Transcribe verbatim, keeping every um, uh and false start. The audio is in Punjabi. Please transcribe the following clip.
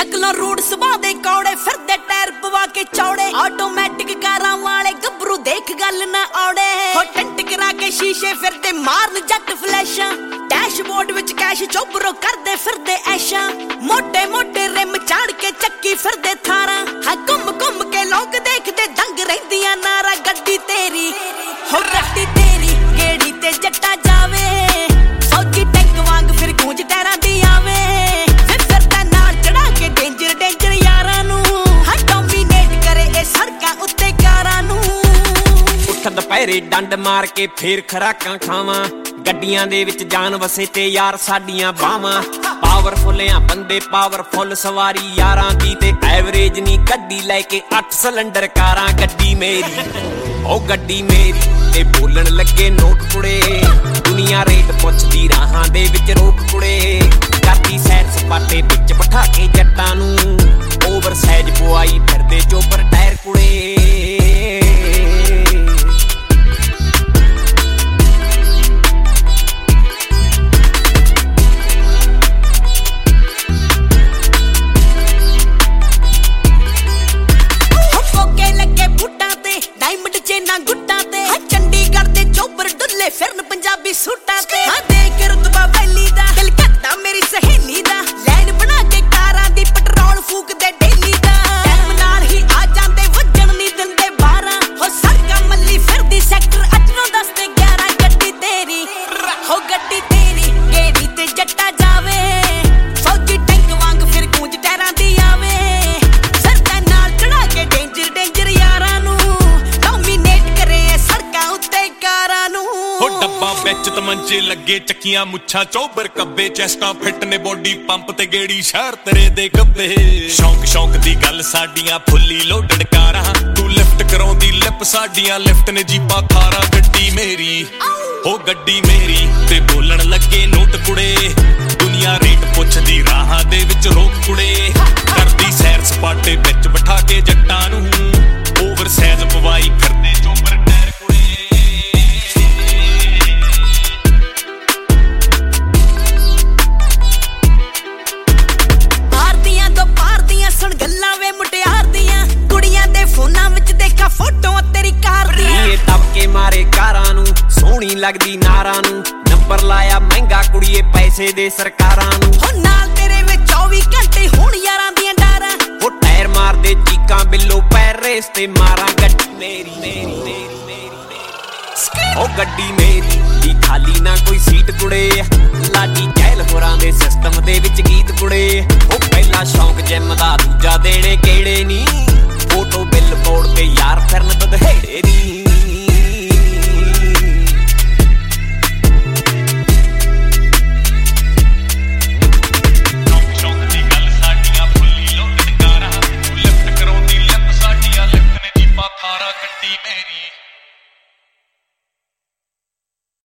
शक्लों रूड सुभा दे कौड़े फिरदे टायर पवा के चौड़े ऑटोमैटिक कारां वाले गबरू देख गल ना औड़े हो टेंट करा के शीशे फिरदे मारन जट फ्लैशां डैशबोर्ड विच कैश चोबरो करदे फिरदे ऐशा मोटे मोटे रिम चाड़ के चक्की फिरदे थारा हां घुम घुम के लोग देखदे दंग रहिंदियां नारा गड्डी तेरी हो गड्डी तेरी केड़ी ते जट्टा जावे फौजी टैंक वांग फिर गूंज टैरां दी आवे फिर फिरदा नाल चढ़ा के डेंजर डेंजर यारां नू हां डोमिनेट करे ए सड़कां उत्ते कारां नू उठ दुपहरे डंड मार के फिर खराकां खावां ਗੱਡੀਆਂ ਦੇ ਵਿੱਚ ਜਾਨ ਵਸੇ ਤੇ ਯਾਰ ਸਾਡੀਆਂ ਬਾਵਾਂ ਪਾਵਰਫੁੱਲ ਆ ਬੰਦੇ ਪਾਵਰਫੁੱਲ ਸਵਾਰੀ ਯਾਰਾਂ ਦੀ ਤੇ ਐਵਰੇਜ ਨਹੀਂ ਗੱਡੀ ਲੈ ਕੇ ਅੱਠ ਸਿਲੰਡਰ ਕਾਰਾਂ ਗੱਡੀ ਮੇਰੀ ਉਹ ਗੱਡੀ ਮੇਰੀ ਤੇ ਬੋਲਣ ਲੱਗੇ ਨੋਟ ਕੁੜੇ ਦੁਨੀਆ ਰੇਟ ਪੁੱਛਦੀ ਰਾਹਾਂ ਦੇ ਵਿੱਚ ਰੋਕ ਕੁੜੇ ਕਰਦੀ ਸੈਰ ਸਪਾਟੇ ਵਿੱਚ ਬਿਠਾ ਕੇ ਜੱਟਾਂ ਨੂੰ ਓਵਰ ਸਾਈਜ਼ ਪਵਾਈ ਫਿਰਦੇ ਚੋਪਰ ਟਾਇਰ ਕੁੜੇ ਫਿਰਨ ਪੰਜਾਬੀ ਸੂਟਾਂ ਤੇ ਹਾਂ ਦੇਖ ਰੁਤਬਾ ਵੈਲੀ ਦਾ ਦਿਲ ਕਰਦਾ ਮੇਰੀ ਸਹੇਲੀ ਦਾ ਲਾਈਨ ਬਣਾ ਕੇ ਕਾਰਾਂ ਦੀ ਪੈਟਰੋਲ ਫੂਕਦੇ ਡੇਲੀ ਦਾ ਟਾਈਮ ਨਾਲ ਹੀ ਆ ਜਾਂਦੇ ਵੱਜਣ ਨਹੀਂ ਦਿੰਦੇ ਬਾਰਾਂ ਹੋ ਸੜਕਾਂ ਮੱਲੀ ਫਿਰਦੀ ਸੈਕਟਰ ਅੱਠ ਨੌ ਦਸ ਤੇ ਗਿਆਰਾਂ ਗੱਡੀ ਤੇਰੀ ਹੋ ਗੱਡੀ ਤੇਰੀ ਕਿਹੜੀ ਤੇ ਜੱਟਾ ਜਾਵੇ ਫੌਜੀ ਟੈਂਕ ਵਾਂਗ ਫਿਰ ਗੂੰਜ ਟੈਰਾਂ ਦੀ ਆਵੇ ਸਰਦਾ ਨਾਲ ਚੜਾ ਕੇ ਡੇਂਜਰ ਡੇਂਜਰ ਯਾਰਾਂ ਨੂੰ ਡੋਮੀਨੇਟ ਕਰੇ ਸੜਕਾਂ ਉੱਤੇ ਕਾਰਾਂ ਨੂੰ ਡੱਬਾ ਵਿੱਚ ਤਮੰਚੇ ਲੱਗੇ ਚੱਕੀਆਂ ਮੁੱਛਾਂ ਚੋਬਰ ਕੱਬੇ ਚੈਸਟਾਂ ਫਿੱਟ ਨੇ ਬੋਡੀ ਪੰਪ ਤੇ ਗੇੜੀ ਸ਼ਹਿਰ ਤੇਰੇ ਦੇ ਗੱਬੇ ਸ਼ੌਂਕ ਸ਼ੌਂਕ ਦੀ ਗੱਲ ਸਾਡੀਆਂ ਫੁੱਲੀ ਲੋਡਡ ਕਾਰਾਂ ਤੂੰ ਲਿਫਟ ਕਰਾਉਂਦੀ ਲਿਪ ਸਾਡੀਆਂ ਲਿਫਟ ਨੇ ਜੀਪਾਂ ਥਾਰਾਂ ਗੱਡੀ ਮੇਰੀ ਹੋ ਗੱਡੀ ਮੇਰੀ ਤੇ ਬੋਲਣ ਲੱਗੇ ਨੋਟ ਕੁੜੇ ਦੁਨੀਆ ਰੇਟ ਪੁੱਛਦੀ ਰਾਹਾਂ ਦੇ ਵਿੱਚ ਰੋਕ ਕੁੜੇ ਕਰਦੀ ਸੈਰ ਸਪਾਟੇ ਵਿੱਚ ਬਿਠਾ ਕੇ ਜੱਟਾਂ ਨੂੰ ਓਵਰ ਸਾਈਜ਼ ਪਵਾਈ ਫਿਰਦੇ ਚੋਬਰ ਟਾਇਰ ਕੁੜੇ ਸੁਣ ਗੱਲਾਂ ਵੇ ਮੁਟਿਆਰ ਦੀਆਂ ਕੁੜੀਆਂ ਦੇ ਫੋਨਾਂ ਵਿੱਚ ਦੇਖਾ ਫੋਟੋਆਂ ਤੇਰੀ ਕਾਰ ਦੀਆਂ ਇਹ ਤਬਕੇ ਮਾਰੇ ਕਾਰਾਂ ਨੂੰ ਸੋਹਣੀ ਲੱਗਦੀ ਨਾਰਾਂ ਨੂੰ ਨੰਬਰ ਲਾਇਆ ਮਹਿੰਗਾ ਕੁੜੀਏ ਪੈਸੇ ਦੇ ਸਰਕਾਰਾਂ ਨੂੰ ਹੋ ਨਾਲ ਤੇਰੇ ਵਿੱਚ ਚੌਵੀ ਘੰਟੇ ਹੁਣ ਯਾਰਾਂ ਦੀਆਂ ਡਾਰਾਂ ਉਹ ਟਾਇਰ ਮਾਰਦੇ ਚੀਕਾਂ ਬਿੱਲੋ ਪੈਰ ਰੇਸ ਤੇ ਮਾਰਾਂ ਗੱਡੀ ਮੇਰੀ ਮੇਰੀ ਮੇਰੀ ਮੇਰੀ ਉਹ ਗੱਡੀ ਮੇਰੀ ਦੀ ਖਾਲੀ ਨਾ ਕੋਈ ਸੀਟ ਕੁੜੇ ਲਾਡੀ ਚਹਿਲ ਹੋਰਾਂ ਦੇ ਸਿਸਟਮ ਦੇ ਵਿੱਚ ਗੀਤ ਕੁੜੇ ਉਹ ਪਹਿਲਾ ਸ਼ੌਂਕ ਜਿਮ ਦਾ ਦੂਜਾ ਦੇਣੇ ਕਿਹੜੇ ਨੀ ਫੋਟੋ ਬਿੱਲ ਬੋਰਡ ਤੇ ਯਾਰ ਫਿਰਨ ਤਦਹੇੜੇ ਨੀ